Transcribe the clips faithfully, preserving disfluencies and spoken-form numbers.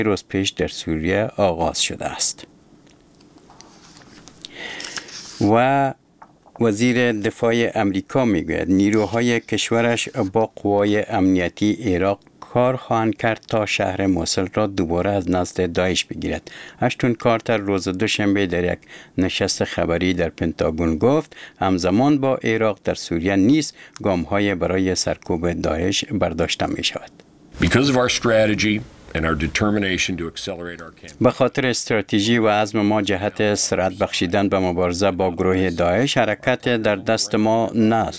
روز پیش در سوریه آغاز شده است. و وزیر دفاع امریکا میگوید نیروهای کشورش با قوای امنیتی عراق کار خواهند کرد تا شهر موصل را دوباره از نزد داعش بگیرد. اشتون کارتر روز دوشنبه در یک نشست خبری در پنتاگون گفت همزمان با عراق در سوریه نیز گام‌های برای سرکوب داعش برداشته می شود. Because of our strategy and our determination to accelerate our campaign. به خاطر استراتژی و عزم ما جهت سرعت بخشیدن به مبارزه با گروه داعش حرکت در دست ما نه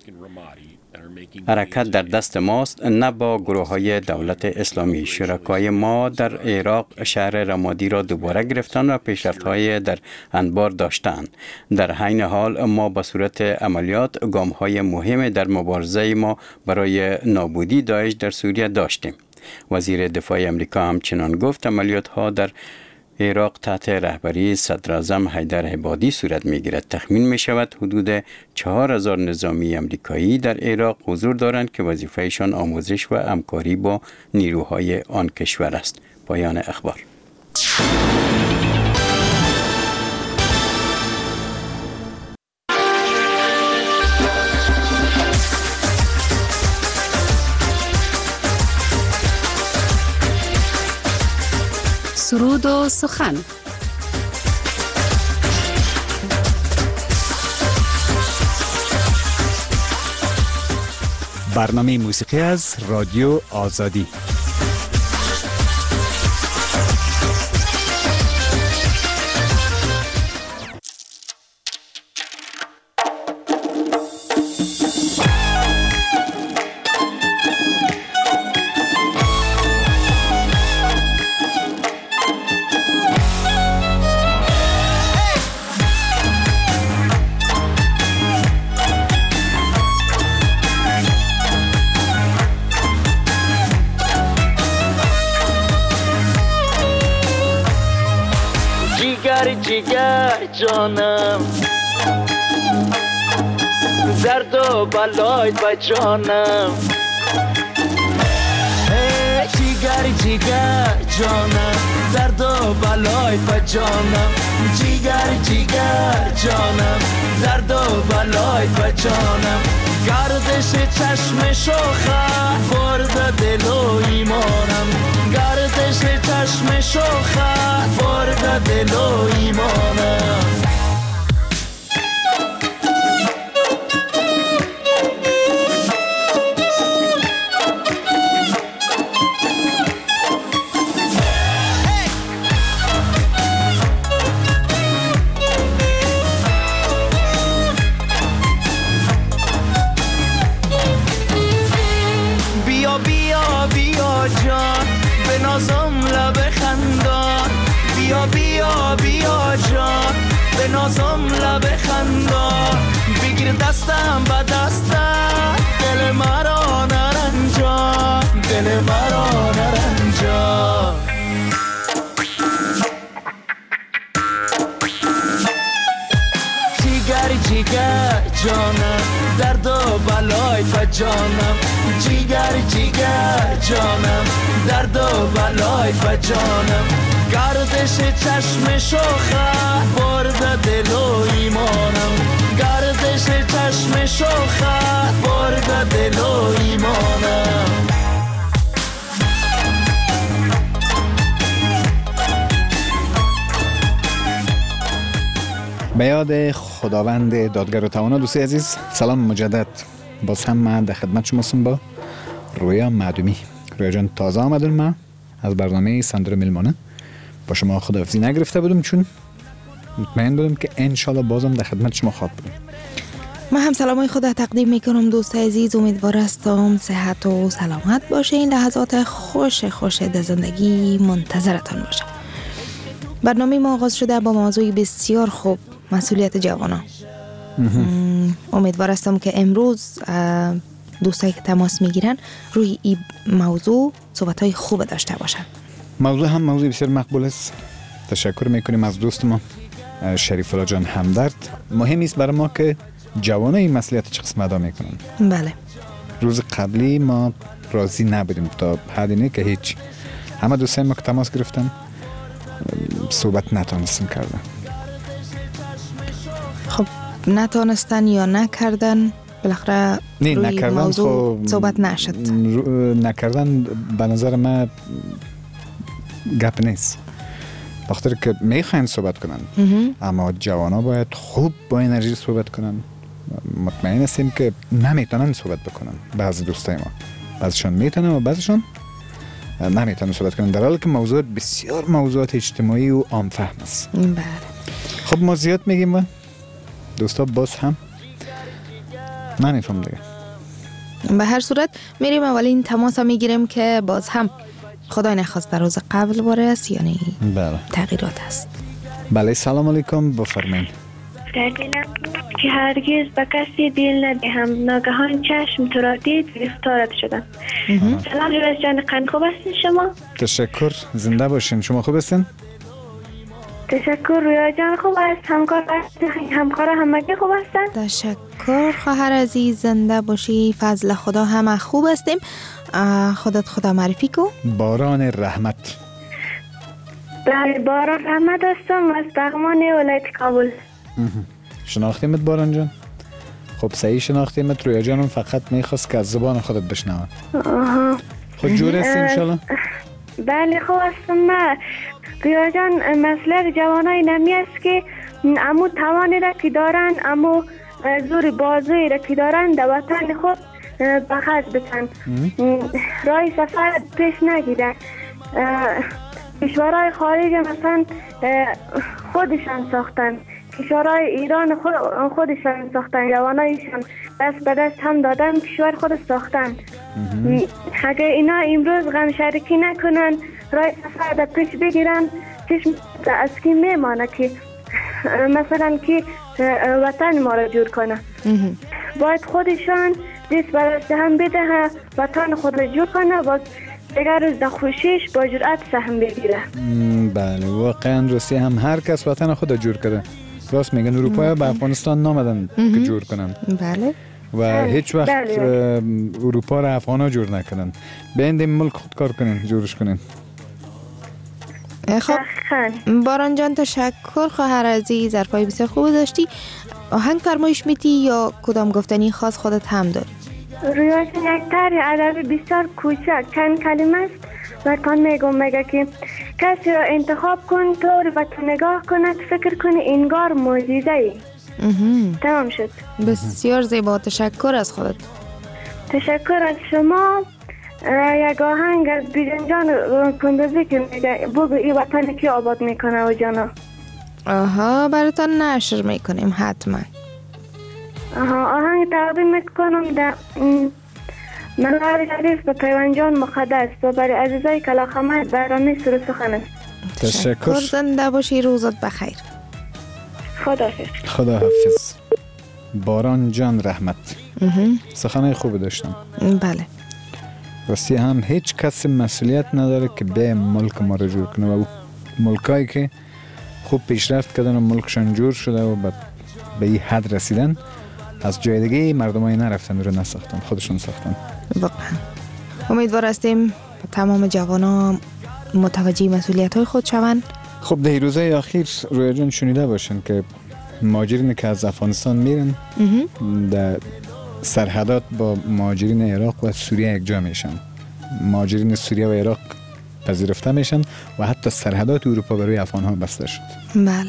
حرکت در دست ماست نه با گروه های دولت اسلامی. شرکای ما در عراق شهر رمادی را دوباره گرفتن و پیشرفت های در انبار داشتند. در حین حال ما به صورت عملیات گام های مهم در مبارزه ما برای نابودی داعش در سوریه داشتیم. وزیر دفاع امریکا همچنان گفت عملیات ها در عراق تحت رهبری صدر اعظم حیدر عبادی صورت می گیرد. تخمین می شود حدود چهار هزار نظامی امریکایی در عراق حضور دارند که وظیفهشان آموزش و همکاری با نیروهای آن کشور است. پایان اخبار. سرود و سخن. برنامه موسیقی از رادیو آزادی. جیگر جانم درد و بلای با جانم جیگر جیگر جانم درد و بلای با جانم جیگر جیگر جانم درد و بلای با جانم گردش چشم شوخه برد دل و ایمانم گردش چشم شوخه برد دل و ایمانم نازم لب خندان بگیر دستم با دستم دل مرا نرنجا دل مرا نرنجا جیگر جیگر جانم درد و بلای با جانم جیگر جیگر جانم درد و بلای با جانم گردش چشم شوخه برد دل و ایمانم گردش چشم شوخه برد دل و ایمانم به یاد خداوند دادگر و توانا. دوستی عزیز سلام مجدد، باز هم من در خدمت شماستم با رویا معدومی. رویا جان تازه آمدن، من از برنامه سندر میلمانه با شما خداحافظی نگرفته بودم چون مطمئن بودم که انشالله بازم در خدمت شما خواهد بودم. من هم سلامای خدا تقدیم میکنم دوست عزیز، امیدوار هستم صحت و سلامت باشه. این لحظات خوش خوش در زندگی منتظرتان باشه. برنامه ما آغاز شده با موضوعی بسیار خوب، مسئولیت جوانان. امیدوار هستم که امروز دوستایی که تماس میگیرن روی این موضوع صحبت‌های خوب داشته باشن. موضوع هم موضوع بسیار مقبول است. تشکر میکنیم از دوست ما شریف الله جان همدرد. مهم است برای ما که جوانان این مسئولیت چه قسم ادا میکنن. بله. روز قبلی ما راضی نبودیم تا حدی نه که هیچ همه دوستای ما که تماس گرفتن صحبت نتونستن کردن. خب نتونستن یا نکردن بالاخره نه روی نکردن موضوع خب صحبت نشد. نکردن به نظر من گپ نیست، بخاطر که میخواین صحبت کنن اما جوانا باید خوب با انرژی صحبت کنن. مطمئن هستیم که نمیتونن صحبت بکنن. بعضی دوستای ما بعضیشون میتونن و بعضیشون نمیتونن صحبت کنن، در حالی که موضوعات بسیار موضوعات اجتماعی و عام فهم است. بله. خب ما زیاد میگیم و دوستا باز هم نمیفهم دیگه. به هر صورت میریم اولین تماس میگیریم که باز هم خدای نخواست در روز قبل باره است یعنی بله تغییرات است. بله سلام علیکم بفرمایید. در دلم که هرگز به کسی دل ندهم، ناگهان چشم تو را دید گرفتارت شدم. سلام ریاض جان، قند خوب هستین شما؟ تشکر، زنده باشین. شما خوب هستین؟ تشکر ریاض جان خوب است. همکار همکار همگی خوب هستن؟ تشکر خواهر عزیز، زنده باشی. فضل خدا همه خوب هستیم. خودت خدا معرفی کو. باران رحمت. بله باران رحمت هستم از بغمان ولایت کابل. شناختیمت باران جان؟ خب صحیح شناختیمت. رویا جانم فقط میخواست که از زبان خودت بشنوم. آها. خود جور هستی انشالله؟ بله خوب هستم. من رویا جان مسئله جوانای نمی است که امو توانی را که دارن، امو زور بازوی را که دارن در وطن خود بخش بتن، رای سفر پیش نگیرن. کشورهای خارج مثلا خودشان ساختن، کشورهای ایران خود خودشان ساختن، جوانایشان دست به دست هم دادن کشور خود ساختن. اگه اینا امروز غم شرکی نکنن، رای سفر در پیش بگیرن، چشم از کی میمانه که مثلا که وطن ما را جور کنه. باید خودشان دست به دست هم بده، وطن خود را جور کنه و دیگر روز در خوشیش با جرأت سهم بگیره. بله واقعا روسی هم هر کس وطن خود جور کرده. راست میگن اروپا به افغانستان نامدن که جور کنن. بله. و هیچ وقت بله. اروپا را افغان ها جور نکنن. بیاین این ملک خود کار کنین، جورش کنین. خب باران جان تشکر خواهر عزیز، حرفای بسیار خوب داشتی. آهنگ فرمایش میدی یا کدام گفتنی خاص خودت هم داری؟ رویاش یک طرح ادبی بسیار کوچک چند کلمه است و کان میگم میگه که کسی را انتخاب کن طور و تو نگاه کنه فکر کنه انگار معجزه ای. تمام شد. بسیار زیبا، تشکر از خودت. تشکر از شما. یک آهنگ از بیژن جان کندوزی که میگه بگو این وطن کی آباد میکنه و جانا. آها براتان نشر میکنیم حتما. آها آهنگ تقدیم میکنم در منار شریف به پیوان جان مقدس و برای عزیزای کلاخمت برنامه سر و سخن است. تشکر. زنده باشی، روزت بخیر. خداحافظ. خداحافظ. باران جان رحمت. سخنای خوب داشتم. بله. راستی هم هیچ کس مسئولیت نداره که به ملک ما رو جور کنه و ملکایی که خوب پیشرفت کردن و ملکشان جور شده و به این حد رسیدن از جای دیگه مردمایی نرفتن رو نساختن، خودشون ساختن. واقعا امیدوار هستیم تمام جوانا متوجه مسئولیت های خود شوند. خب ده روزهای اخیر رویا جان شنیده باشن که مهاجرین که از افغانستان میرن در سرحدات با مهاجرین عراق و سوریه یک جا میشن. مهاجرین سوریه و عراق پذیرفته میشن و حتی سرحدات اروپا برای افغان ها بسته شد. بله.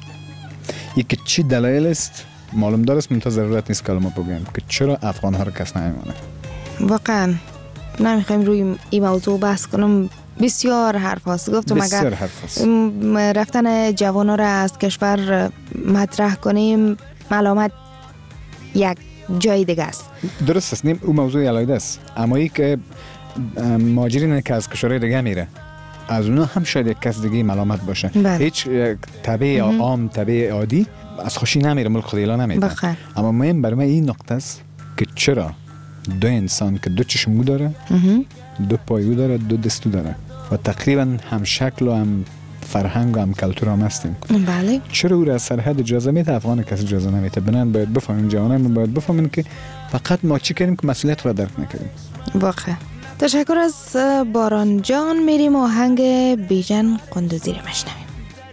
یکی چی دلایل است معلوم دارست، منتها ضرورت نیست که ما بگیم که چرا افغان ها رو کس نمیمونه. واقعا نمیخوایم روی این موضوع بحث کنم، بسیار حرف هست. گفتم بسیار حرف هست. رفتن جوانا را از کشور مطرح کنیم ملامت یک جای دیگه است. درست است، نیم اون موضوع علایده است، اما ای که مهاجرین که از کشورهای دیگه میره از اونا هم شاید یک کس دیگه ملامت باشه. بله. هیچ تبع عام تبع عادی از خوشی نمیره، ملک خود اعلان نمیده. بخیر. اما مهم برای من این نقطه است که چرا دو انسان که دو چشمو داره، دو پایو داره، دو دستو داره و تقریبا هم شکل و هم فرهنگ و هم کلتور هم هستیم. بله. چرا او را از سرحد اجازه میده، افغان کسی اجازه نمیده؟ بنان باید بفهمیم، جوانان باید بفهمیم که فقط ما چی کردیم که مسئولیت را درک نکردیم. واقعا تشکر از باران جان. میریم آهنگ بیژن قندوزی رو مشنویم.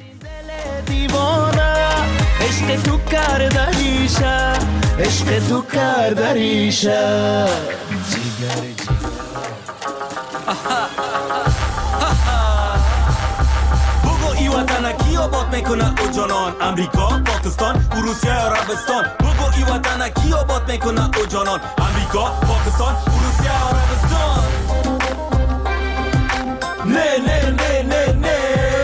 عشق تو کردریشه، عشق تو کردریشه بگو ای وطن کی آباد میکنه او جانان؟ امریکا، پاکستان، روسیه، عربستان. بگو ای وطن کی آباد میکنه او جانان؟ امریکا، پاکستان، روسیه، عربستان. نه نه نه نه نه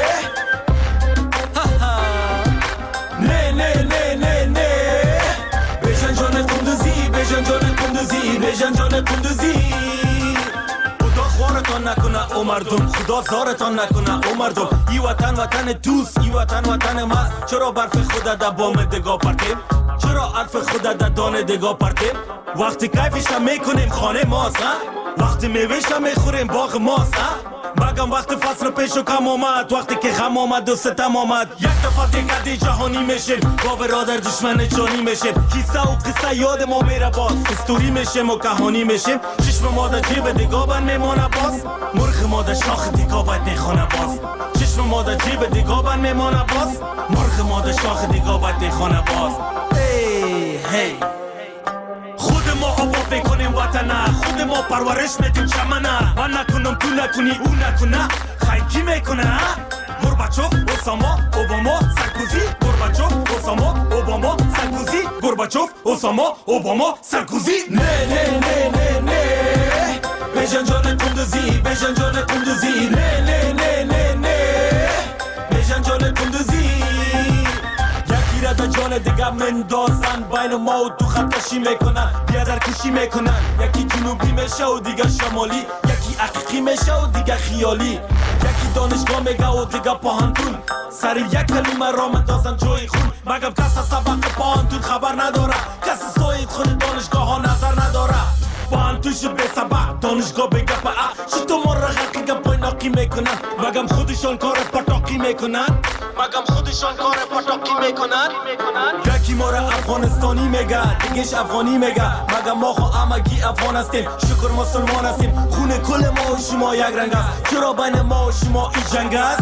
بیژن جان قندوزی خدا خوارتان نکنه او مردم، خدا زارتان نکنه او مردم. ای وطن وطن دوست، ای وطن وطن ماست. چرا برف خود در بام دگاه پرتیم؟ چرا عرف خود در دانه دگاه پرتیم؟ وقتی کیفش میکنیم خانه ماست ها؟ وقتی میوهش میخوریم باغ ماست ها؟ مگم وقت فصل پیش و کم آمد، وقتی که خم آمد و ستم آمد، یک دفعه دیگه جهانی میشیم، با برادر دشمن جانی میشیم. کیسه و قصه یاد ما میره باز، استوری میشیم و کهانی میشیم. چشم ما در جیب دیگه بند میمانه باز، مرغ ما در شاخ دیگه باید میخونه باز. چشم ما در جیب دیگه بند میمانه باز، مرغ ما در شاخ دیگه باید میخونه باز. هی هی خود ما آباد میکنیم وطنه، خود ما پرورش میدیم چمنه. من نکنم تو نکنی او نکنه، خیلی میکنه. گورباچوف، اوساما، اوباما، سارکوزی. گورباچوف، اوساما، اوباما، سارکوزی. گورباچوف، اوساما، اوباما، سارکوزی. نه نه نه نه نه بیژن جان قندوزی، بیژن جان قندوزی. نه نه نه نه نه بیژن جان قندوزی. یکی را در جان دیگه مندازن، بین ما و تو خط کشی میکنن، بیادر کشی میکنن. یکی جنوبی میشه و دیگه شمالی، یکی حقیقی میشه و دیگه خیالی. یکی دانشگاه میگه و دیگه پاهنتون، سر یک کلمه را مندازن جای خون. مگم کس از سبق پاهنتون خبر نداره؟ کس سوید خود دانشگاه ها نظر نداره؟ پاهنتون شد به سبق، دانشگاه بگه پا چطور ما را خلقی گپای ناقی میکنن؟ مگم خودشان کار پتاقی میکنن؟ مگم خودشان کار پتاقی میکنن؟ یکی ما را افغانستانی میگه، دیگهش افغانی میگه. مگم ما خو همگی افغان هستیم، شکر مسلمان هستیم. خون کل ما و شما یک رنگ است، چرا بین ما و شما این جنگ است؟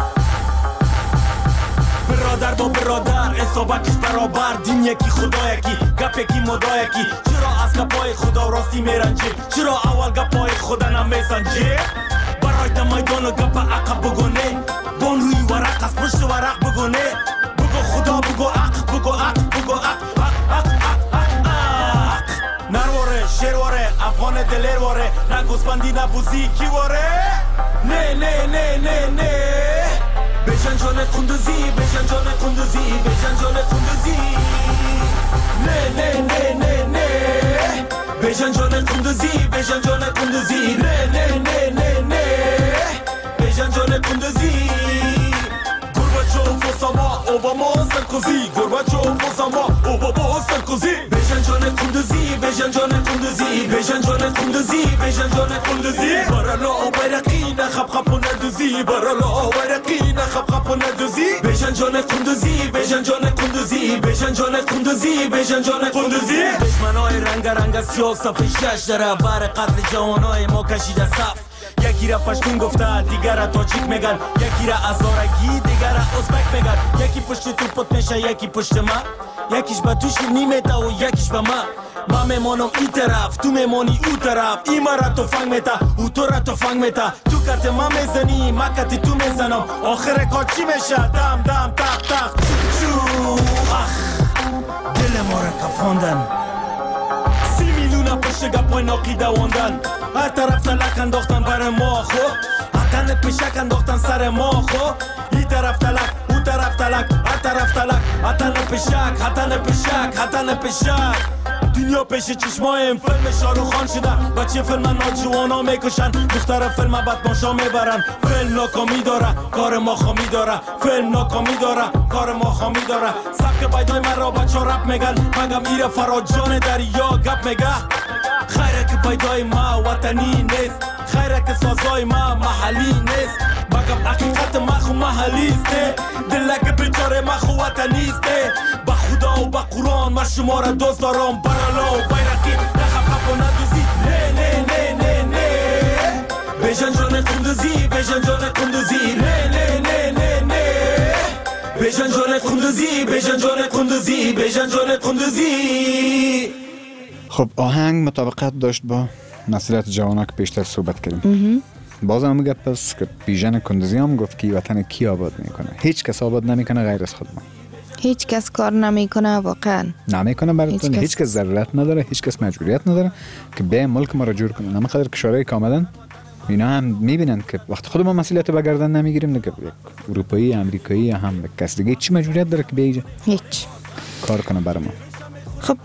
برادر با برادر حسابکش برابر، دین یکی خدا یکی، گپ یکی مدا یکی. چرا از گپای خدا راستی میرنجی؟ چرا اول گپای خدا نمیسنجی؟ برای در میدان و گپ عقب بگونه، بان روی ورق از پشت ورق بگونه. بگو خدا بگو عق، بگو عق، بگو عق، عق عق عق عق عق. نرواره شیرواره افغان دلیرواره، نه گوسپندی نه بوزی کی واره. نه نه نه نه نه بیژن جان قندوزی، بیژن جان قندوزی، بیژن جان قندوزی. نه نه نه نه نه بیژن جان قندوزی، بیژن جان قندوزی. نه نه نه نه نه بیژن جان قندوزی. گورباچوف، اوساما، اوباما، سارکوزی. گورباچوف، اوساما، اوباما، سارکوزی. بیژن جان قندوزی، بیژن جان قندوزی، بیژن جان قندوزی، بیژن جان قندوزی. برالا بیرقی نخب خب و ندوزی، برالا بیرقی نخب خب و ندوزی. بیژن جان قندوزی، بیژن جان قندوزی، بیژن جان قندوزی، بیژن جان قندوزی. دشمنای رنگ رنگ سیاه صف شش در بر قتل جوانای ما کشیده صف. یکی را پشتون گفته، دیگر را تاجیک میگن. یکی را ازارگی، دیگر را ازبک میگن. یکی پشت تو پت میشه، یکی پشت ما. یکیش به تو شیرنی میته و یکیش به ما. ما میمانم این طرف، تو میمانی او طرف. این ما را تفنگ میته، او تو را تفنگ میته. تو کت ما میزنی، ما کت تو میزنم. آخر کار چی میشه؟ دم دم تق تق چو چو. اخ دل ما را کفاندن، سی میلیون پشت گپای ناقی دواندن. هر طرف تلک انداختن بر ما خو، حتن پیشک انداختن سر ما خو. این طرف تلک، اون طرف تلک، هر طرف تلک. حتن پیشک، حتن پیشک، حتن پیشک. دنیا پیش چشمایم فیلم شاروخ خان شده. بچه فیلم ناجوانا میکشن، دختر فیلم بدماشا میبرن. فیلم ناکامی داره، کار ما خامی داره. فیلم ناکامی داره، کار ما خامی داره. سبک بایدای من را بچه رپ میگن، مگم ایره فراجان دریا گپ میگه. خیره که بایدای ما وطنی نیست، خیره که سازای ما محلی نیست. مگم حقیقت ما خو محلی است، دلک بیچاره ما خو وطنی است. با خدا و با قرآن ما شما را دوست دارم. برالا و بیرقی نخب خب و ندوزی. نه نه نه نه نه بجان جان قندوزی بجان جان قندوزی نه نه نه نه نه بجان جان قندوزی بجان جان قندوزی بجان جان قندوزی. خب آهنگ مطابقت داشت با مسئولیت جوانا که پیشتر صحبت کردیم. بازم میگه پس که بیژن کندوزی هم گفت که وطن کی آباد میکنه؟ هیچ کس آباد نمیکنه غیر از خود ما. هیچ کس کار نمیکنه واقعا. نمیکنه براتون. هیچ, هیچ کس ضرورت نداره، هیچ کس مجبوریت نداره که به ملک ما را جور کنه. نمیخواد قدر کشورهای که آمدن اینا هم میبینن که وقتی خود ما مسئولیت به گردن نمیگیریم دیگه یک اروپایی، امریکایی هم کس دیگه چی مجبوریت داره که بیجه هیچ کار کنه برای ما. خب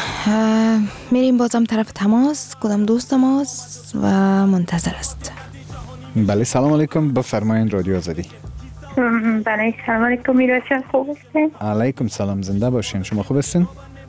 میریم بازم طرف تماس. کدام دوست ماست و منتظر است؟ بله سلام علیکم، بفرمایید رادیو آزادی. بله سلام علیکم میراشن، خوب هستین؟ علیکم سلام، زنده باشین. شما خوب هستین؟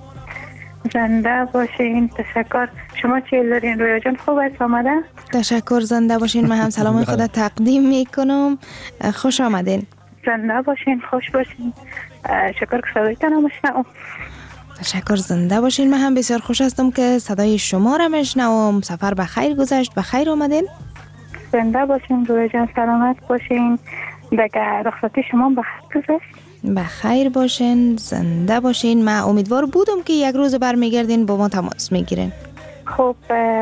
زنده باشین، تشکر. شما چی دارین رویا جان؟ خوب است آمده؟ تشکر، زنده باشین. من هم سلام خدا تقدیم میکنم. خوش آمدین. زنده باشین، خوش باشین. شکر که صدایتان هم مشنوم. تشکر، زنده باشین. من هم بسیار خوش هستم که صدای شما را مشنوم. سفر به خیر گذشت، به خیر آمدین. زنده باشین رویا جان، سلامت باشین. دیگه رخصتی شما به خیر گذشت؟ به خیر باشین، زنده باشین. من امیدوار بودم که یک روز برمیگردین با ما تماس میگیرین. خب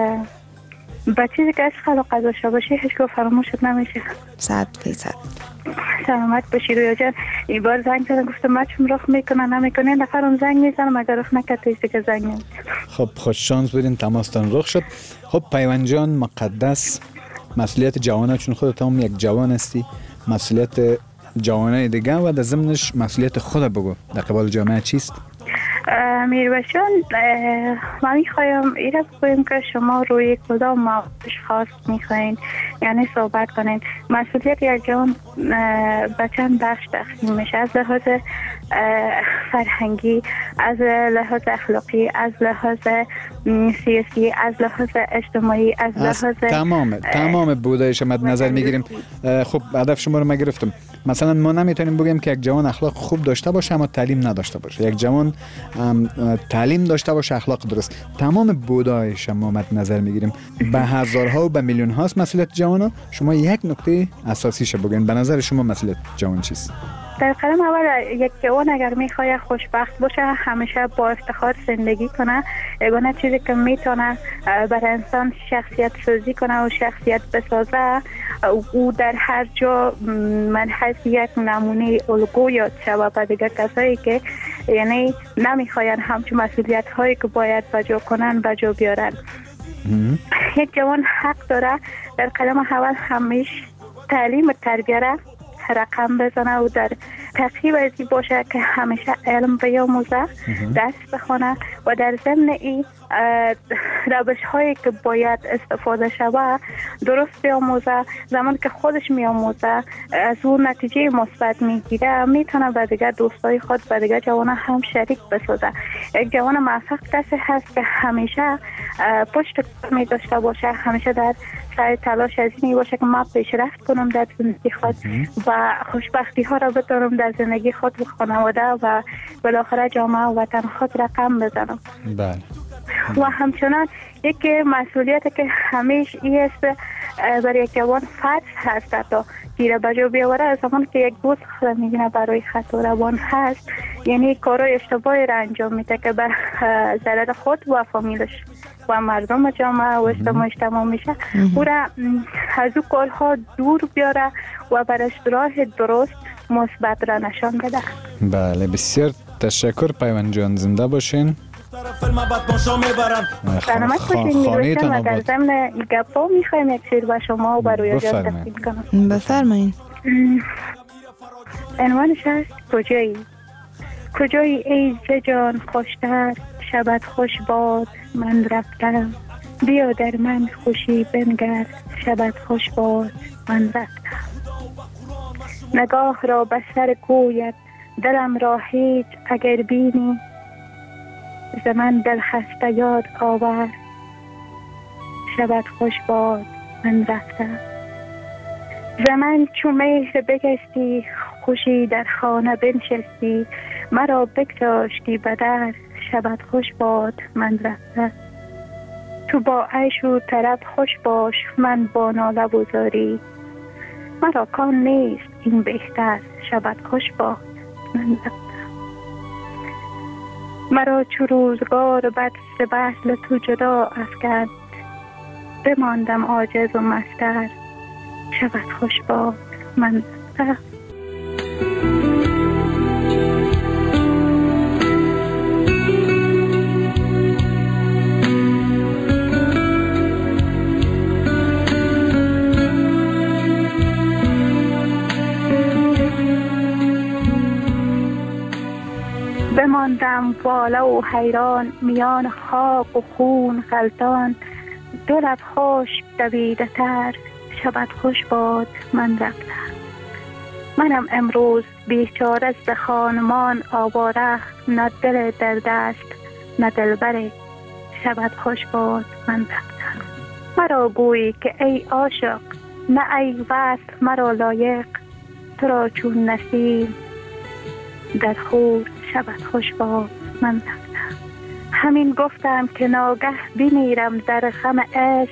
با چیزی که عشق و قضا باشه هیچ که فراموشت نمیشه. صد فیصد. سلامت باشی رویا جان. این بار زنگ زدن گفتم ما چون رخ میکنه نمیکنه، نفرم زنگ میزنم اگر رخ نکرد که زنگ نمیزنم. خب خوش شانس بودین، تماستان رخ شد. خب پیوند جان مقدس، مسئولیت جوانه چون خودت هم یک جوان هستی، مسئولیت جوانه دیگه و در ضمنش مسئولیت خود بگو در قبال جامعه چیست؟ میربشان ما میخوایم ایره بگویم که شما روی کدام موضوع خاص میخواین یعنی صحبت کنین. مسئولیت یک جوان به چند بخش تقسیم میشه، از لحاظ فرهنگی، از لحاظ اخلاقی، از لحاظ سیاسی، از لحاظ اجتماعی، از لحاظ تمام تمام بودایش مد نظر میگیریم. خب هدف شما رو ما گرفتم. مثلا ما نمیتونیم بگیم که یک جوان اخلاق خوب داشته باشه اما تعلیم نداشته باشه، یک جوان تعلیم داشته باشه اخلاق درست. تمام بودایش ما مد نظر میگیریم. به هزارها و به میلیون هاست مسئولیت جوانا. شما یک نکته اساسیش بگین. به نظر شما مسئولیت جوان چیست؟ در قدم اول یک جوان اگر میخواد خوشبخت باشه، همیشه با افتخار زندگی کنه، یگانه چیزی که میتونه برای انسان شخصیت سازی کنه و شخصیت بسازه، او در هر جا من حیث یک نمونه الگو یاد شود به دیگر کسایی که یعنی نمیخواین همچون مسئولیت هایی که باید بجا کنن بجا بیارن. یک جوان حق داره در قدم اول همیشه تعلیم و تربیه را رقم بزنه و در ترتیب ازی باشه که همیشه علم بیاموزه، درس بخونه و در ضمن این روش هایی که باید استفاده شود درست بیاموزه. زمان که خودش میاموزه از اون نتیجه مثبت میگیره، میتونه به دیگر دوستای خود به دیگر جوان هم شریک بسازه. یک جوان موفق کسی هست که همیشه پشت کار می داشته باشه، همیشه در سعی تلاش از اینی باشه که ما پیشرفت کنم در زندگی خود و خوشبختی ها را بتونم در زندگی خود و خانواده و بالاخره جامعه و وطن خود رقم بزنم. بله. و همچنان یک مسئولیت که همیشه ای است برای یک جوان فرض هست تا گیره بجا بیاوره. از زمان که یک دوست خود میگنه برای خطا روان هست، یعنی کارهای اشتباهی را انجام میده که بر ضرر خود و فامیلش و مردم جامعه و اجتماع اجتماع میشه، او را از او کارها دور بیاره و برش راه درست مثبت را نشان بده. بله بسیار تشکر پیوند جان، زنده باشین. سلامت باشین میروشن و در ضمن گپا میخوایم یک شیر با شما و برای جان تقدیم کنم. بفرمایین. عنوانش هست کجایی؟ کجایی ای جان خوشتر، شبت خوش باد من رفتم، بیا در من خوشی بنگر، شبت خوش باد من رفتم. نگاه را به سر کویت دلم را هیچ اگر بینی، ز من دل خسته یاد آور، شبت خوش باد من رفتم. ز من چو مهر بگشتی خوشی در خانه بنشستی، مرا بگذاشتی به در، شبت خوش باد من رفتم. تو با عیش و طرب خوش باش، من با ناله بزاری. مرا کان نیست این بهتر، شبت خوش باد من رفتم. مرا چو روزگار بد سبحل تو جدا افکند، بماندم عاجز و مستر، شبت خوش باد من رفتم. بماندم والا و حیران، میان خاک و خون غلطان، دلت خوش دویده تر، شبت خوش باد من رفتم. منم امروز بیچاره است خانمان آواره، نه دل در دست نه دلبر، شبت خوش باد من رفتم. مرا گویی که ای عاشق، نه ای وصل مرا لایق، تو را چون نسیم در خور، شبت خوش باد من رفتم. همین گفتم که ناگه بمیرم در غم عشق،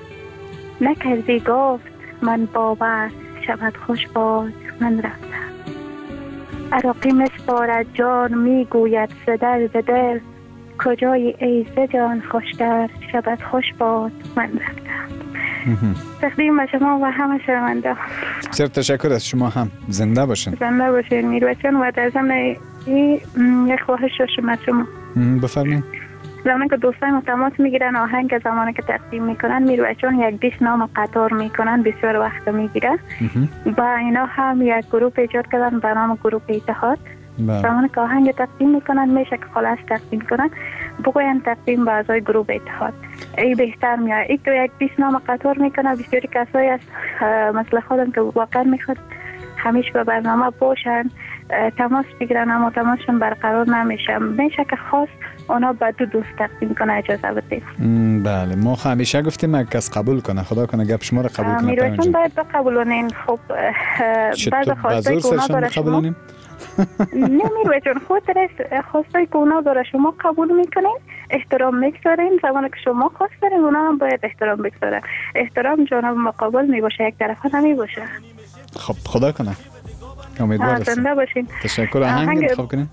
نکردی گفت من باور، شبت خوش باد من رفتم. عراقی مسپارد جان میگوید ز درد دل، کجای ای ز جان خوشتر، شبت خوش باد من رفتم. تقدیم به شما و همه شنونده. بسیار تشکر از شما هم. زنده باشین. زنده باشین میروچان. و در ضمن این یک خواهش داشتم از شما. بفرمایید. زمانی که دوستای ما تماس میگیرن آهنگ زمانی که تقدیم میکنن میروچان یک بیست نام قطار میکنن، بسیار وقت میگیره. و اینا هم یک گروه ایجاد کردن به نام گروه اتحاد. زمانی که آهنگ تقدیم میکنن میشه که خلاص تقدیم کنن بگوین تقدیم به اعضای گروه اتحاد، ای بهتر میاد. ای تو یک بیست نام قطار میکنه. بسیاری کسایی است مثل خودم که واقعا میخواد همیشه به برنامه باشن تماس بگیرن اما تماسشون برقرار نمیشه. میشه که خاص اونا به دو دوست تقدیم کنه، اجازه بدید. بله ما همیشه گفتیم اگه کس قبول کنه خدا کنه گپ شما رو قبول کنه. میروچون باید بقبولونین. خب بعد خواسته که اونا داره شما نمیروچون خود درست خواسته که اونا داره شما قبول میکنین، احترام میگذارین. زمانی که شما خواست دارین اونا هم باید احترام بگذارن. احترام جانب مقابل میباشه، یک طرفه نمیباشه. خب خدا کنه. امیدوار زنده باشین. تشکر. آهنگ انتخاب کنین.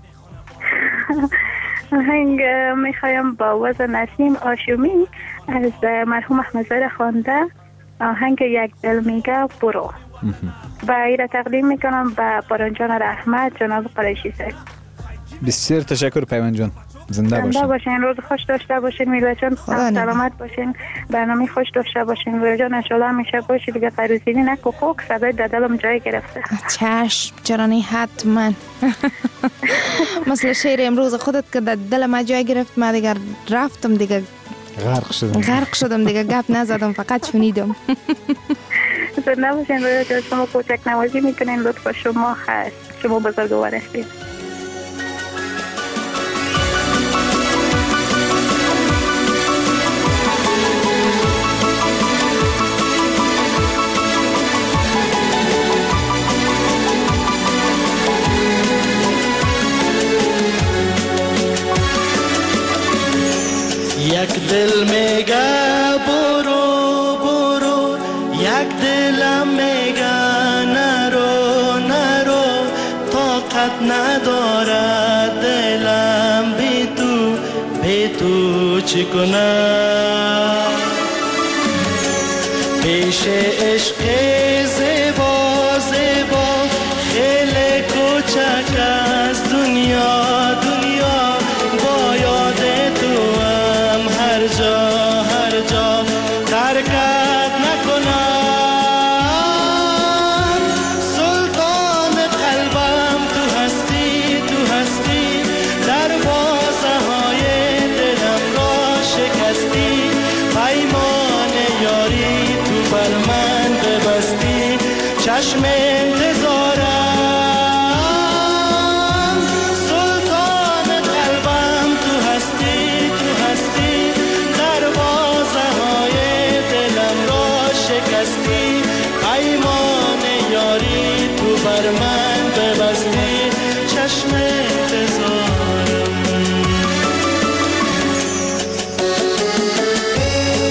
آهنگ میخوایم با وزن نسیم آشومی از مرحوم احمد زاده خوانده، آهنگ یک دل میگه برو. و ایره تقدیم میکنم به باران جان رحمت جناب قریشی صاحب. بسیار تشکر پیمان جان. زنده باشین. زنده باشین. روز خوش داشته باشین میلا جان. سلامت باشین. برنامه خوش داشته باشین میلا جان. ان شاء الله همیشه باشی دیگه قروزینی نکو. خوک صدای ددلم جای گرفته. چشم چرانی حتما. مثل شعر امروز خودت که دل ما جای گرفت، ما دیگه رفتم دیگه غرق شدم. غرق شدم دیگه گپ نزدم، فقط شنیدم. زنده باشین میلا جان. شما کوچک نوازی میکنین، لطفا شما هست. شما بزرگوار هستید. یک دل میگه برو برو، یک دلم میگه نرو نرو، طاقت نداره دلم بی تو بی تو چی کنم. پیش عشق زیبا زیبا خیلی کوچک از دنیا دنیا، با یاد تو هر جا هر جا ترکت نکنم. سلطان قلبم تو هستی تو هستی، دروازه های دلم را شکستی، پیمان یاری تو بر من ببستی، چشم انتظارم. سلطان قلبم تو هستی تو هستی، دروازه های دلم را شکستی، پیمان یاری تو بر من ببستی، چشم انتظارم.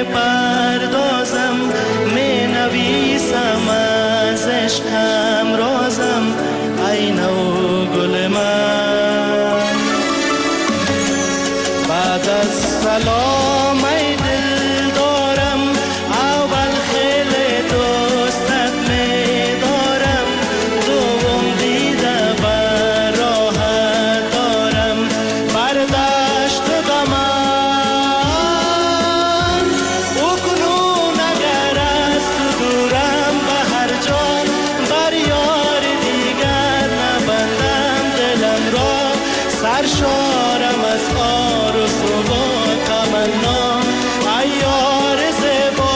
می پردازم می نویسم از عشقم رازم ای نو گل من بعد از سلام ای دل دارم اول خیلی دوستت می دارم دوم دیده بر راحت دارم برداشت دمم او کنون اگر از تو دورم به هر جا بر یار دیگر نبندم دلم را سرشارم از آرزو و تمنا ای یار زیبا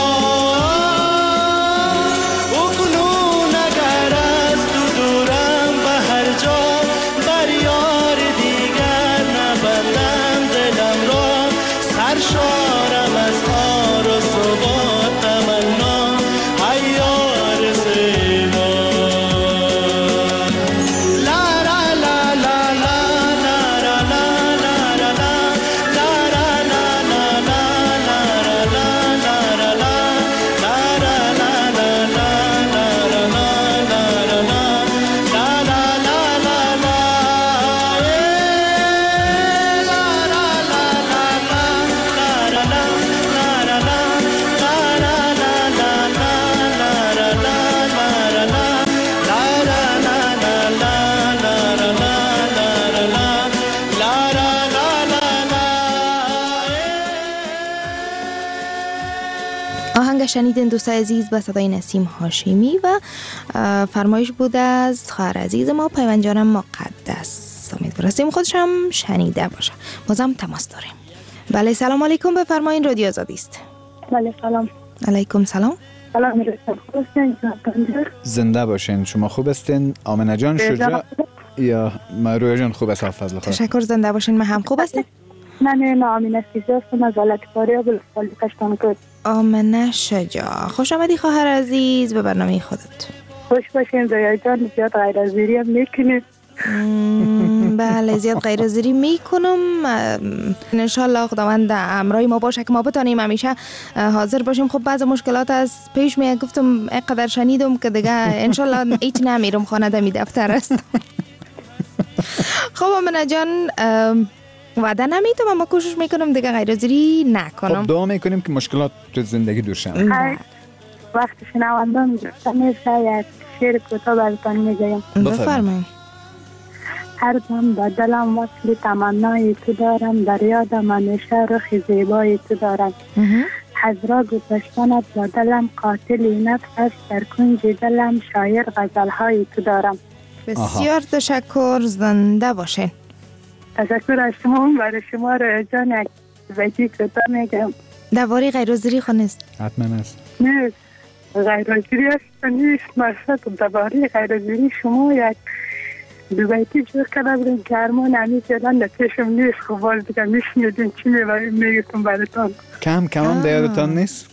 او کنون اگر از تو دورم به هر جا بر یار دیگر نبندم دلم را سرشارم از آرزو و تمنا ای یار زیبا لا لا لا لا لا لا لا لا آهنگ شنیدین دوستای عزیز به صدای نسیم هاشمی و فرمایش بود از خواهر عزیز ما پیوندجانم مقدس. امیدوارم هستیم خودش هم شنیده باشه. بازم تماس داریم. بله سلام علیکم، بفرمایین. رادیو آزادی است. بله سلام. علیکم سلام. سلام میرسم. زنده باشین. شما خوب هستین؟ آمنه جان شجاع یا رویا جان خوب است؟ فضل خدا. تشکر. زنده باشین. من هم خوب هستم. نه نه نه آمنه شجاع هستم از ولایت فاریاب پشتون کرد. آمنه شجاع، خوش آمدی خواهر عزیز به برنامه خودت. خوش باشین. رویا جان زیاد غیرحضوری هم میکنید. بله زیاد غیرحضوری میکنم. انشالله خداوند امرای ما باشه که ما بتانیم همیشه حاضر باشیم. خب بعض مشکلات از پیش می گفتم اینقدر شنیدم که دیگه انشالله هیچ نمیرم خانه دمی دفتر است. خب آمنه جان وعده نمیتونم، اما کوشش میکنم دیگه غیرحضوری نکنم. خب دعا میکنیم که مشکلات تو زندگی دور شن. وقتی شنوندان میشه یک شعر کوتاه براتون میگم. بفرمایید. هر دم با دلم وصل تمنای تو دارم، در یادم همیشه رخ زیبای تو دارم. حضرا گذشتنت با دلم قاتل نفس است، در کنج دلم شاعر غزلهای تو دارم. بسیار تشکر. زنده باشین. تشکر از شما. برای شما رو جان یک بیتی کوتاه میگم. دواری غیرحضوری خونست؟ حتما است. نه غیرحضوری است نیست. مقصد دواری غیرحضوری شما یک دو بیتی جور کرده بودیم که ارمان همی جدن در پیشم نیست. خب باز دیگه میشنیدین چی میگفتم براتان. کم کم هم دیادتان نیست؟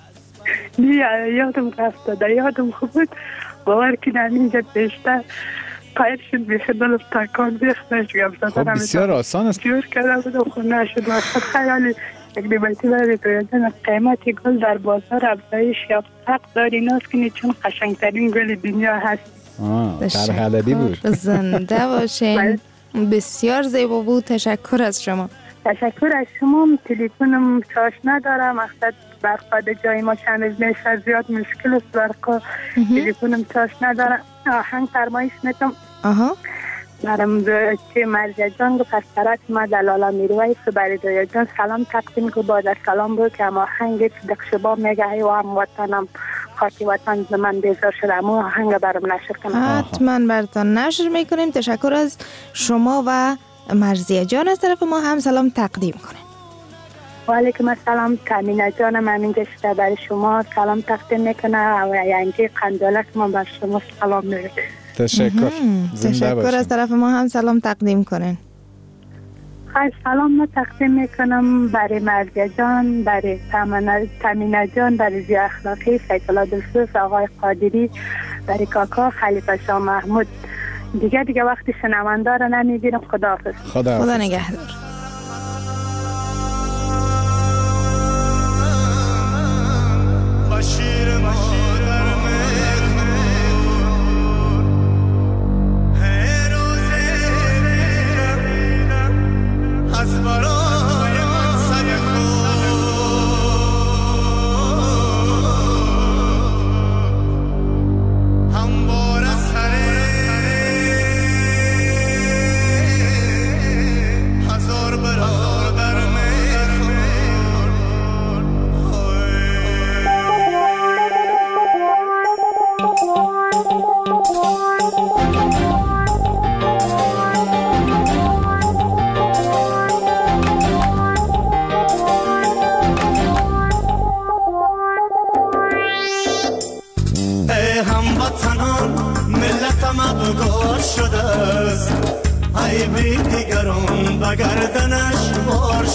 نه یادم رفته. در یادم خوب بود. باور که همینجا بیشتر پاید شد بیخی دلم تکان بیختش گم زدن. خب بسیار آسان است. جور کرده بودم خود نشد. مقصد خیالی یک دو بیتی برای تویدن قیمتی گل در بازار افزایش یافت. حق داری ناز کنی چون قشنگترین گل دنیا هست. آه طرح ادبی بود. زنده باشین. بسیار زیبا بود. تشکر از شما. تشکر از شما. تلفنم چاش ندارم. مقصد برقا جای ما چند میشه زیاد مشکل است. برقا تلفنم چاش ندارم. آهنگ فرمایش میکنم. آها برام چه مرزا جان گفت از طرف ما دلالا میروی برای دویا جان سلام تقدیم که با در سلام بود که هم آهنگ دقشبا میگه ای و هم وطنم خاکی وطن زمان بیزار شده. اما آهنگ برام نشر کنم. حتما براتون نشر میکنیم. تشکر از شما و مرزیه جان. از طرف ما هم سلام تقدیم کنیم. و علیکم السلام. تامینه جانم همینجا شده برای شما سلام تقدیم میکنه و ینجی قندالک ما بر شما سلام میگه. تشکر. تشکر. از طرف ما هم سلام تقدیم کنین. خیلی سلام ما تقدیم میکنم برای مرزیه جان، برای تامینه جان، برای زی اخلاقی، سیدالله دلسوز، آقای قادری، برای کاکا خلیفه شاه محمود. دیگه دیگه وقتی شنونده رو نمیگیرم. خداحافظ. خدا نگهدار.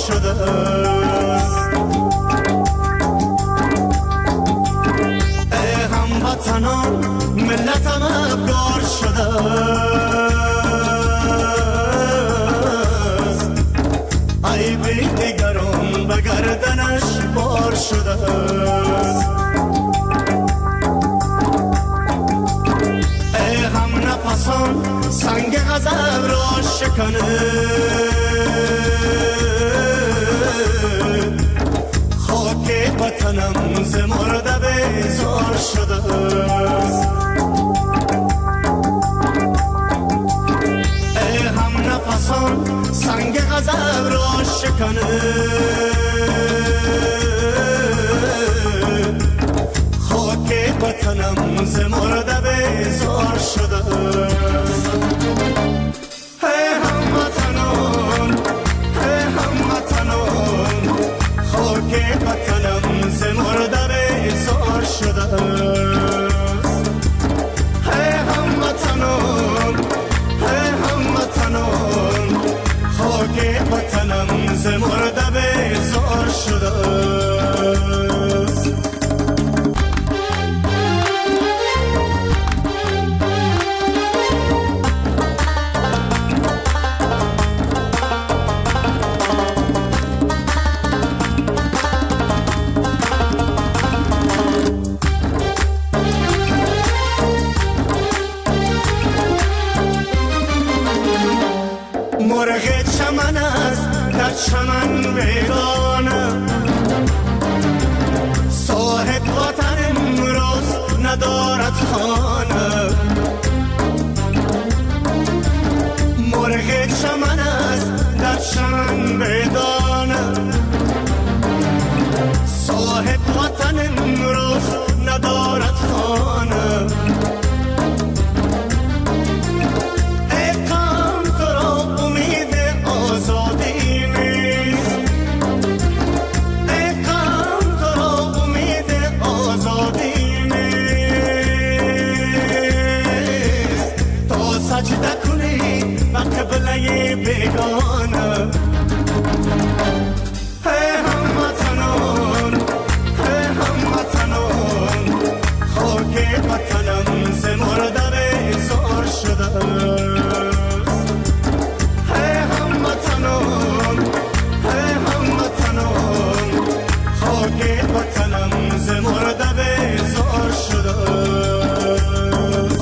شده است. ای هموطنان ملتم افگار شده است. ای بی دیگران به گردنش بار شده است. ای هم نفسان سنگ غضب را شکنه خاک وطنم ز مرده بیزار شده است. ای هم نفسان سنگ غضب را شکنه خاک وطنم ز مرده بیزار شده است. ای هموطنان ای هموطنان خاک وطنم ز مرده بیزار شده است. ای هموطنان ای هموطنان خاک وطنم ز مرده بیزار شده است. مرغ چمن است در چمن ویرانه صاحب وطن امروز ندارد خانه. مرغ چمن است در چمن ویرانه صاحب وطن امروز ندارد خانه. بیگانه ای هموطنان ای هموطنان خاک وطنم ز مرده بیزار شده است. ای هموطنان ای هموطنان خاک وطنم ز مرده بیزار شده است.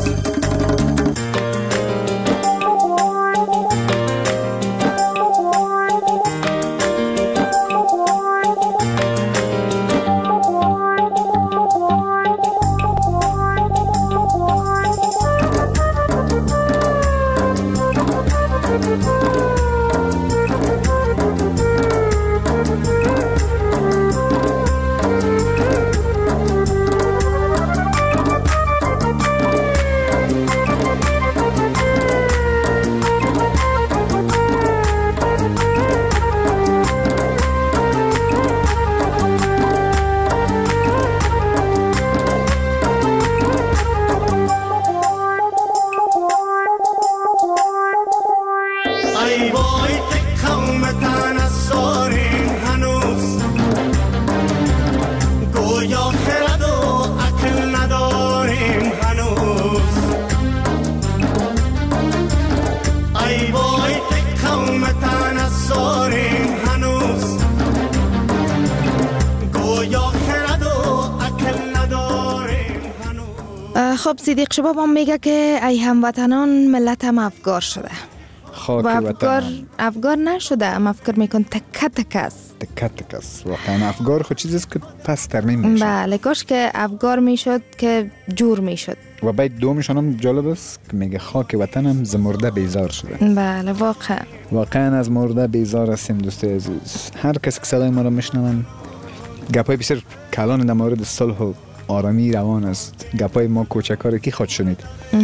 خب صدیق شباب هم میگه که ای هموطنان ملت هم افگار شده خاک و افگار, وطن افگار نشده اما افکر میکن تکه تکه است. تکه تکه است. واقعا افگار خود چیزی است که پس ترمیم میشه. بله کاش که افگار میشد که جور میشد. و بیت دومشان هم جالب است که میگه خاک وطنم ز مرده بیزار شده. بله واقعا واقعا از مرده بیزار هستیم دوستای عزیز. هر کسی که صدای ما را میشنون گپای بسیار کلان در مورد صلح و آرامی روان است. گپای ما کوچکار کی خود شنید.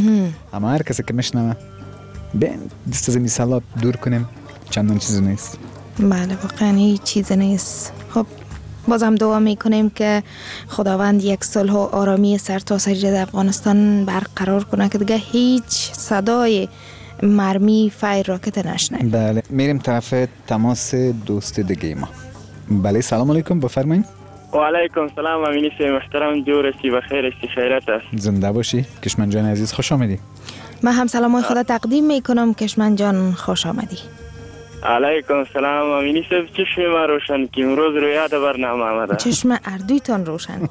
اما هر کسی که میشنوه بین دست از مثالات دور کنیم چندان چیز نیست. بله واقعا هیچ چیز نیست. خب بازم دعا میکنیم که خداوند یک صلح و آرامی سرتاسری در افغانستان برقرار کنه که دیگه هیچ صدای مرمی فایر راکت نشنویم. بله میریم طرف تماس دوست دیگه ما. بله سلام علیکم بفرمایید. و علیکم سلام امینی سی محترم، جور استی و خیر استی خیرت است. زنده باشی کشمن جان عزیز، خوش آمدی. من هم سلامای خدا تقدیم میکنم کشمن جان، خوش آمدی. علیکم سلام امینی سی، چشم ما روشن که امروز رویا ده برنامه آمده. چشم اردویتان روشن.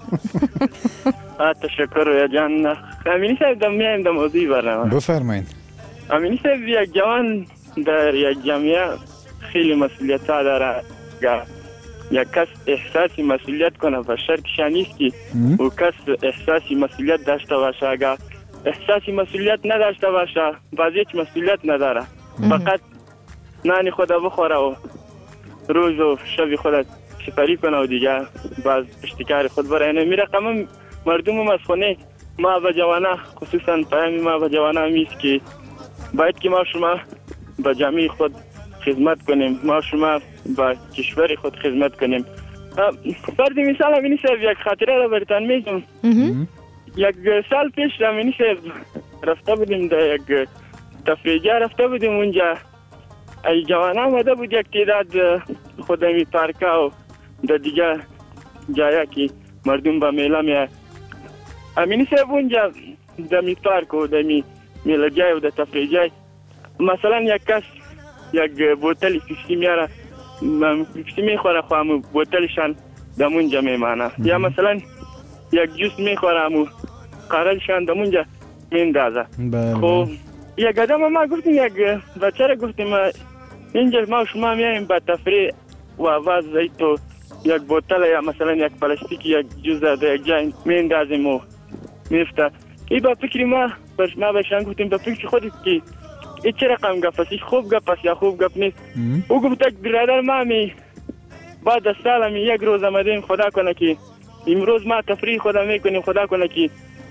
تشکر رویا جان. امینی سی دم میایم در موضوع برنامه. بفرمایید. امینی سی یک جوان در یک جامعه خیلی مسئولیت ها داره. یک کس احساسی مسئولیت کنه و شرطش نیست که او کس احساسی مسئولیت داشته باشه. اگر احساسی مسئولیت نداشته باشه باز هیچ مسئولیت نداره، فقط نانی خود بخوره و روز و شب خود سپری کنه و دیگه باز اشتکار خود برای نمیره. قمم مردم از خونه ما به جوانه، خصوصا پیامی ما به جوانه همیست که باید که ما شما به جامعه خود خدمت کنیم، ما شما با کشور خود خدمت کنیم. فرض مثال امینی صاحب یک خاطره را براتون میگم. یک سال پیش امینی صاحب رفته بودیم در یک تفریح رفته بودیم، اونجا ای جوان آمده بود یک تعداد خودمی پارکا و در دیگه جایا که مردم با میله میه. امینی صاحب اونجا در می پارک و در می میله جای و در تفریح جای مثلا یک کس یک بوتل پیپسی میاره، پیپسی میخوره خو همو بوتلشان دمونجا میمانه، یا مثلا یک جوس میخوره همو قرارشان دمونجا میندازه. خب یک قدم ما گفتیم یک بچه را گفتیم اینجا ما شما میاییم با تفریح و آواز زیتو یک بوتل یا مثلا یک پلاستیک یک جوس در یک جای میندازیم و میفته. ای با فکری ما بش ما بشان گفتیم با فکر خودت که این چه رقم گفت است، خوب گفت است یا خوب گفت نیست. او گفت که برادر ما می بعد از سال می یک روز آمدیم، خدا کنه که امروز ما تفریح خدا میکنیم، خدا کنه که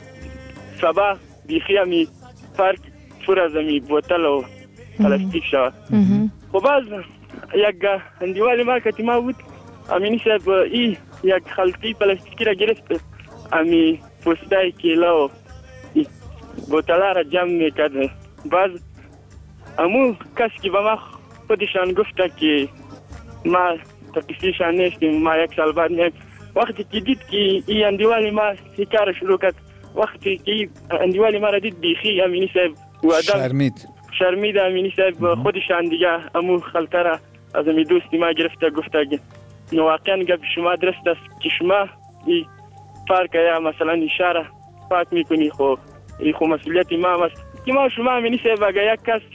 صبح بیخی می فرق فور از می بوتل و پلاستیک شود. خب باز یک اندیوال ما که ما بود امینی صاحب ای یک خلطی پلاستیکی را گرفت، امی پوستای کیلا و بوتلا را جمع میکرد. باز امو کسی که به ما خودشان گفته که ما تقیسیشان نیستیم، ما یک سال بعد میایم. وقتی که دید که این اندیوال ما سی کار شروع کرد، وقتی که اندیوال ما را دید بیخی امینی صاحب و آدم شرمید شرمید امینی صاحب خودشان دیگه امو خلطه را از امی دوستی ما گرفته گفته که واقعا گفت شما درست است که شما این پارک یا مثلا اشاره پاک میکنی، خب این خو مسئولیت ما هم است که ما شما امینی صاحب اگر یک کس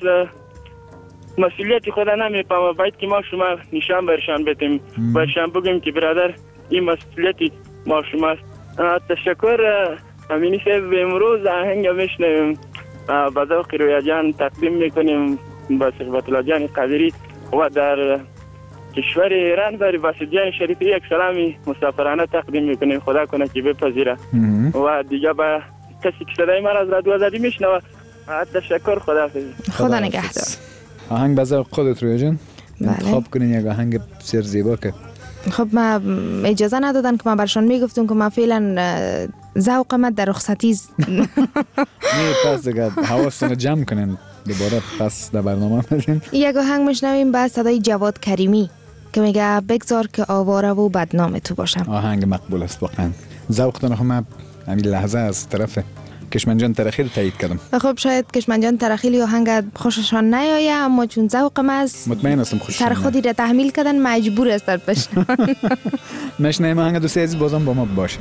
مسئولیت خدا نمیپامه باید که ما شما نشان برشان بدیم، برشان بگیم که برادر این مسئولیت ما شما است. تشکر امینی صاحب. امروز آهنگ میشنویم با ذوق رویا جان تقدیم میکنیم با صحبت الله جان قادری و در کشور ایران برای باسط جان شریفی یک سلامی مسافرانه تقدیم میکنیم، خدا کنه که بپذیره و دیگه با کسی که صدای من از رادیو آزادی میشنوه. تشکر، خدا خدا نگهدار. آهنگ بذار خودت رویا جان انتخاب کنین، یک آهنگ بسیار زیبا که خب ما اجازه ندادن که ما برشان میگفتم که ما فعلا ذوق من در رخصتی نه پس دیگه حواستون جمع کنین دوباره پس در برنامه بدین. یک آهنگ میشنویم با صدای جواد کریمی که میگه بگذار که آواره و بدنام تو باشم. آهنگ مقبول است واقعا. ذوقتون خب من همین لحظه از طرف کشمن جان ترخیل تایید کردم. خب شاید کشمن جان ترخیل آهنگ خوششان نیایه، اما چون ذوق من است مطمئن هستم خوششان سر خودی را تحمیل کردن مجبور است در بشنون. نشنیم آهنگ دوستی عزیز، بازم با ما باشین.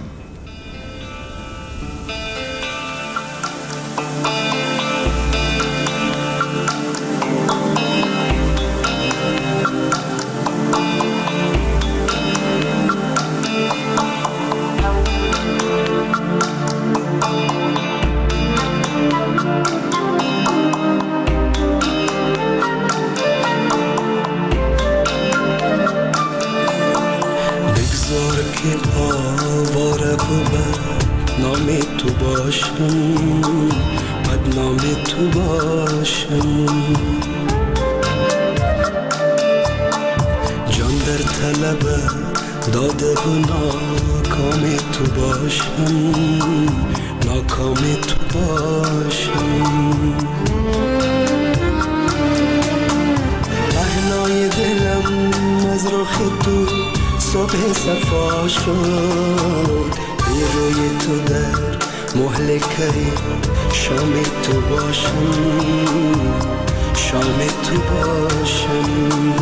دلم از رخ تو صبح صفا شد، بی روی تو در مهلکه شام تو باشم، شام تو باشم.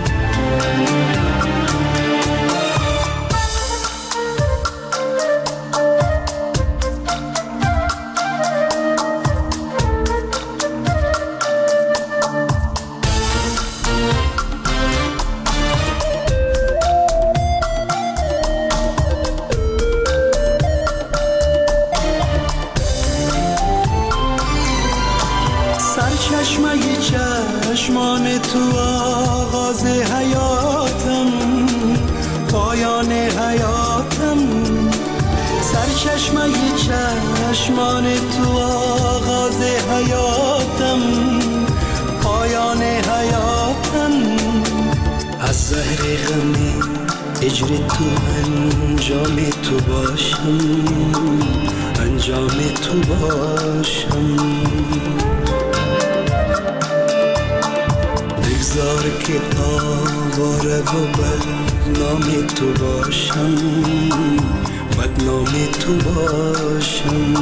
چشمان تو آغاز حیاتم، پایان حیاتم. سرچشمه چشمان تو آغاز حیاتم، پایان حیاتم. از زهر غم هجر تو انجام تو باشم، انجام تو باشم. بگذار که آواره و بدنام تو باشم، بدنام تو باشم.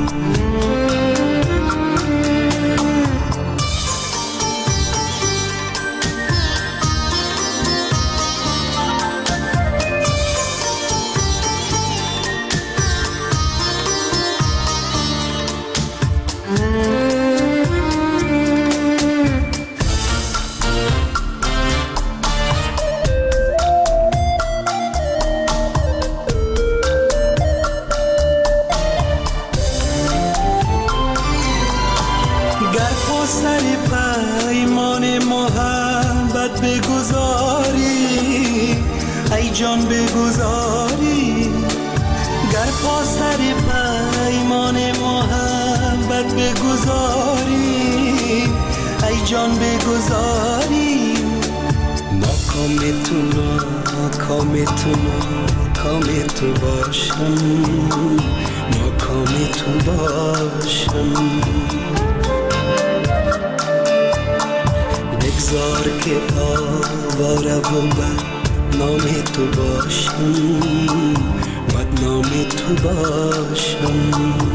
جان بگذاری، گر پا سر پیمان محبت بگذاری، ای جان بگذاری. ناکام تو ناکام تو ناکام تو باشم، ناکام تو باشم. بگذار که آواره و بد نام تو باشم، بدنام تو باشم.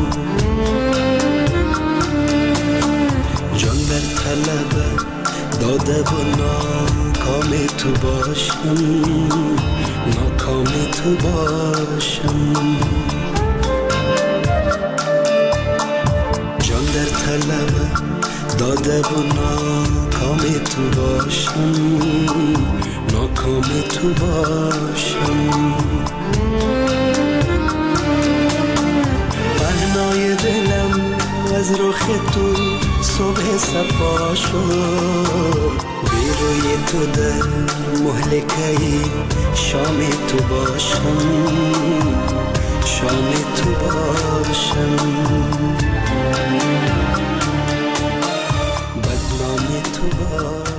جان در طلب داده و ناکام تو باشم، ناکام تو باشم. جان در طلب داده و ناکام تو باشم، ناکام تو باشم. پهنای دلم از رخ تو صبح صفا شد، بی روی تو در مهلکه شام تو باشم، شام تو باشم. بدنام تو باشم.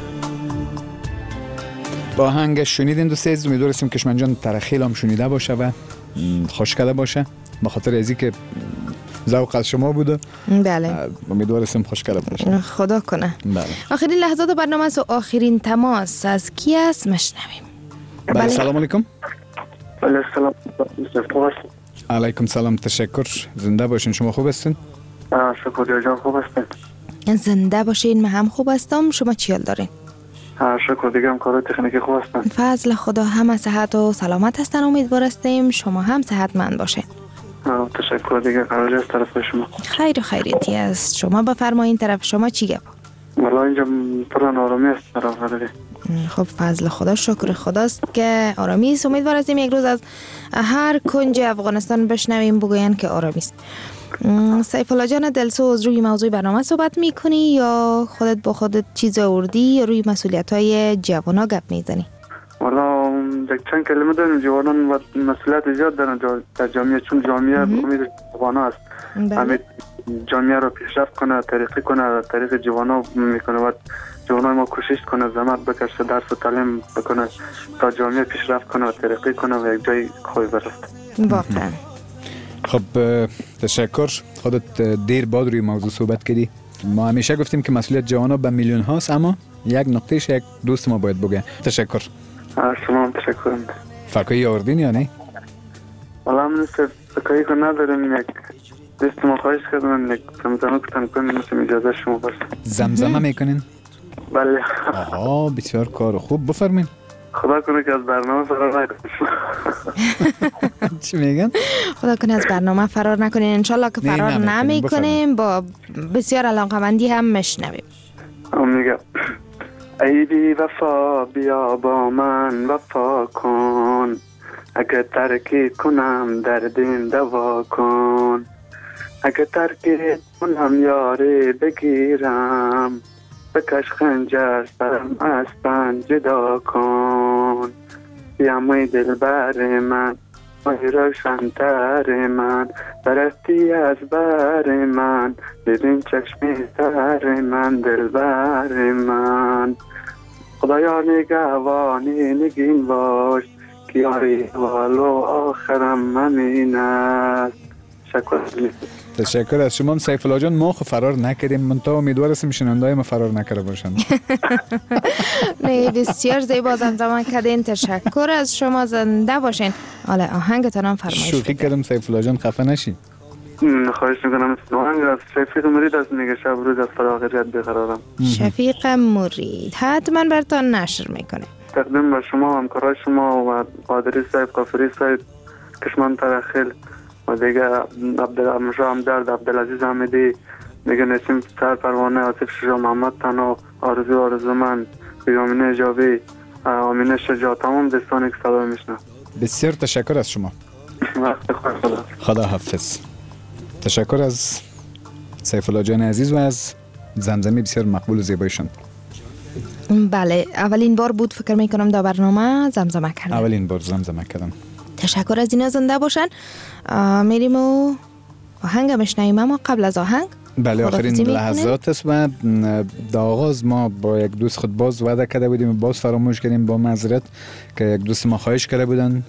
با آهنگ شنیدین دوست عزیز، امیدوار هستیم که شما جان ترخیل هم شنیده باشه و خوشگله باشه، به خاطر ازی که ذوق از شما بوده. بله، امیدوار هستیم خوشگله باشه. خدا کنه. بله. آخرین لحظات برنامه است و آخرین تماس از کی است میشنویم. بله, بله. سلام علیکم. بله سلام. علیکم سلام، تشکر. زنده باشین. شما خوب هستین؟ شکر جان، خوب هستین؟ زنده باشین، من هم خوب هستم. شما چی حال دارین؟ شکر دیگه هم کار تکنیکی خوب هستن. فضل خدا، همه صحت و سلامت هستن. امیدوار هستیم شما هم صحتمند باشین. تشکر دیگه. قرار از طرف شما خیر و خیریتی است. شما بفرمایین طرف شما چی گپ؟ والا اینجا پران آرامی است طرف نداری. خب فضل خدا، شکر خداست که آرامی است. امیدوار هستیم یک روز از هر کنج افغانستان بشنویم بگوین که آرامی است. سیف الله جان دلسوز، روی موضوع برنامه صحبت میکنی یا خودت با خودت چیز آوردی یا روی مسئولیت های جوانا گپ میزنی؟ والا چند کلمه داریم. جوانان و مسئولیت زیاد دارن در جامعه، چون جامعه امید جوانا است. امید جامعه رو پیشرفت کنه، ترقی کنه، طریق جوانا میکنه و جوانای ما کوشش کنه، زحمت بکشه، درس و تعلیم بکنه تا جامعه پیشرفت کنه و ترقی کنه و یک جای خوبی برسه. واقعا. خب تشکر. خودت دیر بعد روی موضوع صحبت کردی. ما همیشه گفتیم که مسئولیت جوانا به میلیون هاست، اما یک نقطهش یک دوست ما باید بگه. تشکر. شما هم تشکر. فکایی آوردین یا نه؟ والا من فکایی که ندارم. یک دوست ما خواهش کردم یک زمزمه کتن کنیم مثل اجازه شما باشه. زمزمه میکنین؟ بله. آها بسیار کار خوب، بفرمین. خدا کنه که از برنامه فرار نکنین. چی میگن؟ خدا کنه از برنامه فرار نکنین. انشالله که فرار نمی کنیم. با بسیار علاقه‌مندی هم میشنویم. میگم ای بی وفا بیا با من وفا کن، اگه ترکی کنم دردین دوا کن، اگه ترکی کنم یاری بگیرم، بکش خنجر سرم از تن جدا کن، بیا موی دلبر من موی روشن‌تر من، برفتی از بر من، ببین چشمی سر من دلبر من، خدایا نگهوانی نگین باش که یاری والو آخرم همین است. شکر. تشکر از شما. سیف الله جان ما خو فرار نکردیم، من تا امیدوار هستم شنونده‌های ما فرار نکرده باشن. نه بسیار زیبا زمزمه کردین. تشکر از شما. زنده باشین. حالا آهنگتون هم فرمایش شوخی کردم سیف الله جان، خفه نشین. خواهش میکنم. آهنگ از شفیق مرید از میگه شب روز از فراغیت بقرارم. شفیق مرید حتما براتون نشر میکنه. تقدیم به شما همکارای شما و قادری صاحب، کافری صاحب، کشمان ترخیل و دیگه عبدالمشا همدرد، عبدالعزیز حمیدی، دیگه نسیم سر پروانه، آصف شجاع، محمد تنها، آرزو آرزومند، بیامینه جاوی، آمینه شجاع، تمام دوستانی که صدا میشنن. بسیار تشکر از شما. خدا. خدا حافظ. تشکر از سیف الله جان عزیز و از زمزمه بسیار مقبول و زیبایشون. بله اولین بار بود فکر میکنم در برنامه زمزمه کردم. اولین بار زمزمه کردم. تشکر از اینا. زنده باشن. میریم و آهنگ مشنویم. اما قبل از آهنگ بله آخرین لحظات است و در آغاز ما با یک دوست خود باز وعده کرده بودیم، باز فراموش کردیم با معذرت که یک دوست ما خواهش کرده بودن،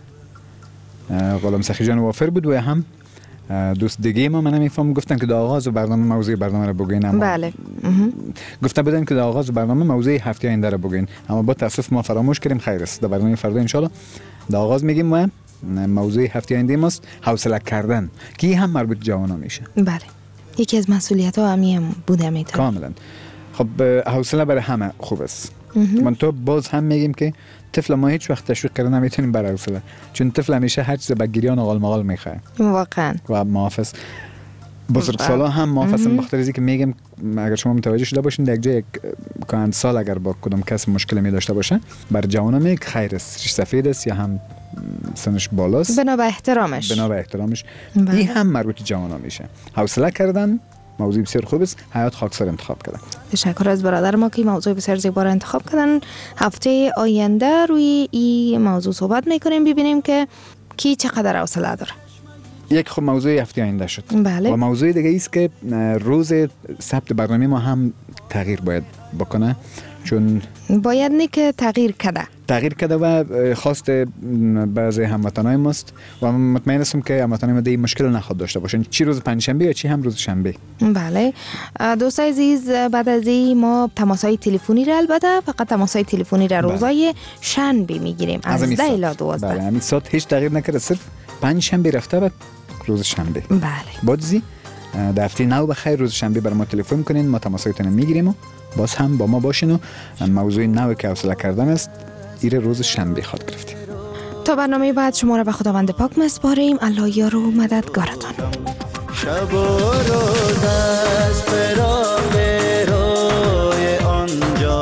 غلام سخی جان وافر بود و هم دوست دیگه ما من نمیفهم گفتن که در آغاز برنامه موضوع برنامه رو بگین، اما بله گفته بودن که در آغاز برنامه موضوع هفته آینده رو بگین، اما با تاسف ما فراموش کردیم. خیر است، در برنامه فردا ان شاء الله در آغاز میگیم و موضوع هفته آینده ماست حوصله کردن که هم مربوط جوانا میشه. بله یکی از مسئولیت ها همی هم بوده میتونه. کاملا. خب حوصله برای همه خوب است. من تو باز هم میگیم که طفل ما هیچ وقت تشویق کردن نمیتونیم برای حوصله، چون طفل همیشه هر چیز به گریان و غال مغال میخواد. واقعا. و محافظ بزرگسالا هم محافظ بخاطر اینکه که میگم اگر شما متوجه شده باشین در یک جای کهن سال اگر با کدام کس مشکل می داشته باشه بر جوانم میگه خیر است، سفید است یا هم سنش بالاست، بنا به احترامش بنا به احترامش این هم مربوط جوانا میشه. حوصله کردن موضوع بسیار خوب است، حیات خاکسار انتخاب کردن. تشکر از برادر ما که موضوع بسیار زیبا را انتخاب کردن. هفته آینده روی این موضوع صحبت میکنیم، ببینیم که کی چقدر حوصله داره. یک خب موضوع هفته آینده شد. بله. و موضوع دیگه است که روز ثبت برنامه ما هم تغییر باید بکنه، چون باید نه که تغییر کده تغییر کده و خواست بعضی هموطنای ماست و مطمئن هستم که هموطنای ما دیگه مشکل نخواد داشته باشن، چی روز پنجشنبه یا چی هم روز شنبه. بله دوستای عزیز، بعد از این ما تماسای تلفنی را البته فقط تماسای تلفنی را روزای شنبه میگیریم از ده الی دوازده. بله همین ساعت هیچ تغییر نکرده، صرف پنجشنبه رفته بعد روز شنبه. بله بادزی در هفته نو بخیر روز شنبه بر ما تلفن کنین، ما تماسایتون میگیریم و باز هم با ما باشین و موضوع نو که حوصله کردن است ایره روز شنبه خواد گرفتیم. تا برنامه بعد شما را به خداوند پاک میسپاریم. الله یار و مددگارتان. شب و روز از فراق روی آن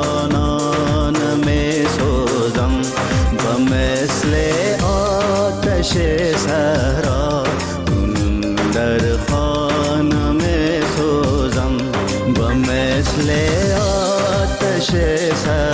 جانان میسوزم و مثل آتش صحرا در خانه میسوزم و مثل آتش صحرا